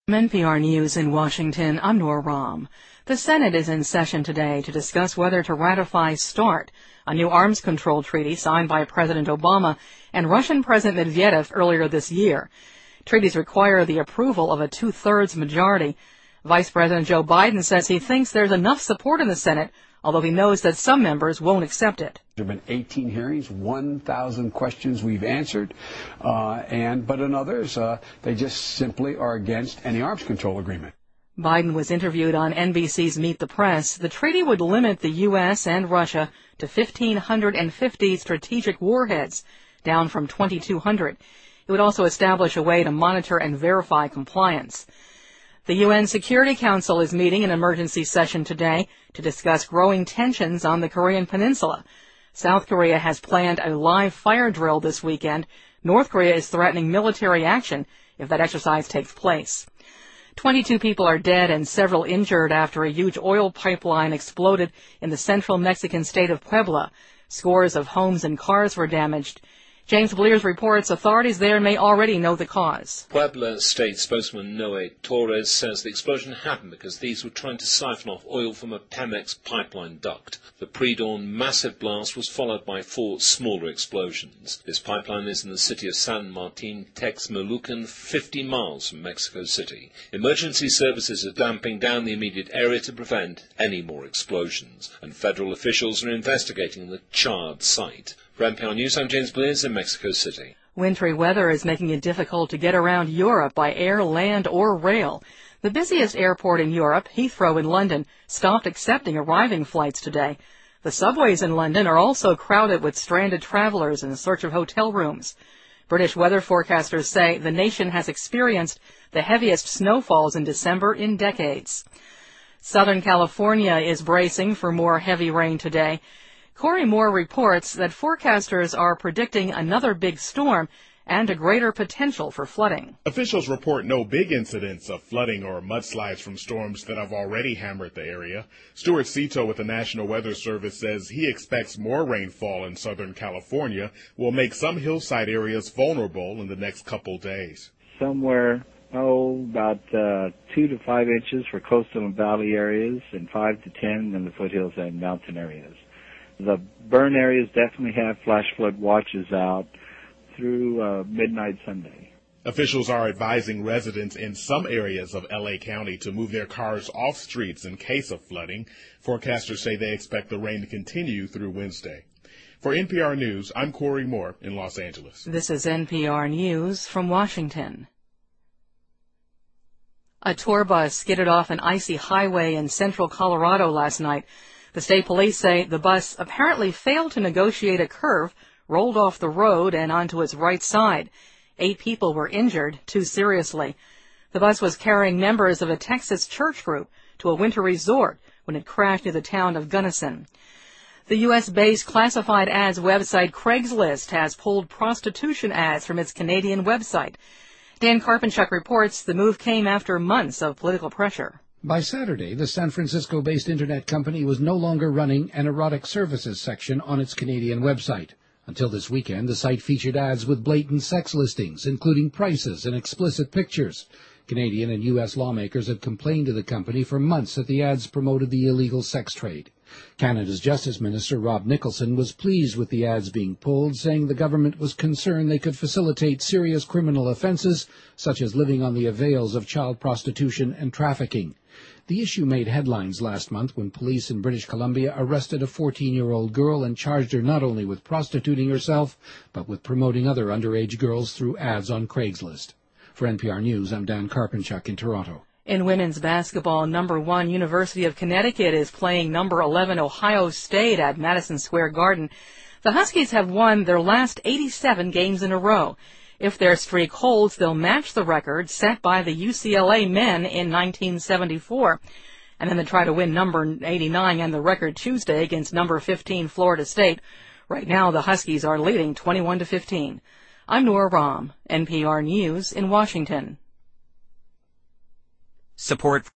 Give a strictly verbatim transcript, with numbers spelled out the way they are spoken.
N P R News in Washington, I'm Nora Rahm. The Senate is in session today to discuss whether to ratify START, a new arms control treaty signed by President Obama and Russian President Medvedev earlier this year. Treaties require the approval of a two-thirds majority. Vice President Joe Biden says he thinks there's enough support in the Senate, although he knows that some members won't accept it. There have been eighteen hearings, one thousand questions we've answered, uh, and but in others, uh, they just simply are against any arms control agreement. Biden was interviewed on N B C's Meet the Press. The treaty would limit the U S and Russia to one thousand five hundred fifty strategic warheads, down from two thousand two hundred. It would also establish a way to monitor and verify compliance. The U N Security Council is meeting in emergency session today to discuss growing tensions on the Korean Peninsula. South Korea has planned a live fire drill this weekend. North Korea is threatening military action if that exercise takes place. twenty-two people are dead and several injured after a huge oil pipeline exploded in the central Mexican state of Puebla. Scores of homes and cars were damaged. James Blears reports authorities there may already know the cause. Puebla State spokesman Noe Torres says the explosion happened because thieves were trying to siphon off oil from a Pemex pipeline duct. The pre-dawn massive blast was followed by four smaller explosions. This pipeline is in the city of San Martin Texmelucan, fifty miles from Mexico City. Emergency services are damping down the immediate area to prevent any more explosions, and federal officials are investigating the charred site. For N P R News, I'm James Blears in Mexico City. Wintry weather is making it difficult to get around Europe by air, land, or rail. The busiest airport in Europe, Heathrow in London, stopped accepting arriving flights today. The subways in London are also crowded with stranded travelers in search of hotel rooms. British weather forecasters say the nation has experienced the heaviest snowfalls in December in decades. Southern California is bracing for more heavy rain today. Corey Moore reports that forecasters are predicting another big storm and a greater potential for flooding. Officials report no big incidents of flooding or mudslides from storms that have already hammered the area. Stuart Cito with the National Weather Service says he expects more rainfall in Southern California will make some hillside areas vulnerable in the next couple days. Somewhere, oh, about uh, two to five inches for coastal and valley areas and five to ten in the foothills and mountain areas. The burn areas definitely have flash flood watches out through uh, midnight Sunday. Officials are advising residents in some areas of L A County to move their cars off streets in case of flooding. Forecasters say they expect the rain to continue through Wednesday. For N P R News, I'm Corey Moore in Los Angeles. This is N P R News from Washington. A tour bus skidded off an icy highway in central Colorado last night. The state police say the bus apparently failed to negotiate a curve, rolled off the road and onto its right side. Eight people were injured, two seriously. The bus was carrying members of a Texas church group to a winter resort when it crashed near the town of Gunnison. The U S-based classified ads website Craigslist has pulled prostitution ads from its Canadian website. Dan Karpenchuk reports the move came after months of political pressure. By Saturday, the San Francisco-based internet company was no longer running an erotic services section on its Canadian website. Until this weekend, the site featured ads with blatant sex listings, including prices and explicit pictures. Canadian and U S lawmakers had complained to the company for months that the ads promoted the illegal sex trade. Canada's Justice Minister Rob Nicholson was pleased with the ads being pulled, saying the government was concerned they could facilitate serious criminal offenses, such as living on the avails of child prostitution and trafficking. The issue made headlines last month when police in British Columbia arrested a fourteen-year-old girl and charged her not only with prostituting herself, but with promoting other underage girls through ads on Craigslist. For N P R News, I'm Dan Karpenchuk in Toronto. In women's basketball, number one University of Connecticut is playing number eleven Ohio State at Madison Square Garden. The Huskies have won their last eighty-seven games in a row. If their streak holds, they'll match the record set by the U C L A men in nineteen seventy-four. And then they try to win number eighty-nine and the record Tuesday against number fifteen Florida State. Right now, the Huskies are leading twenty-one to fifteen. I'm Nora Rahm, N P R News in Washington. Support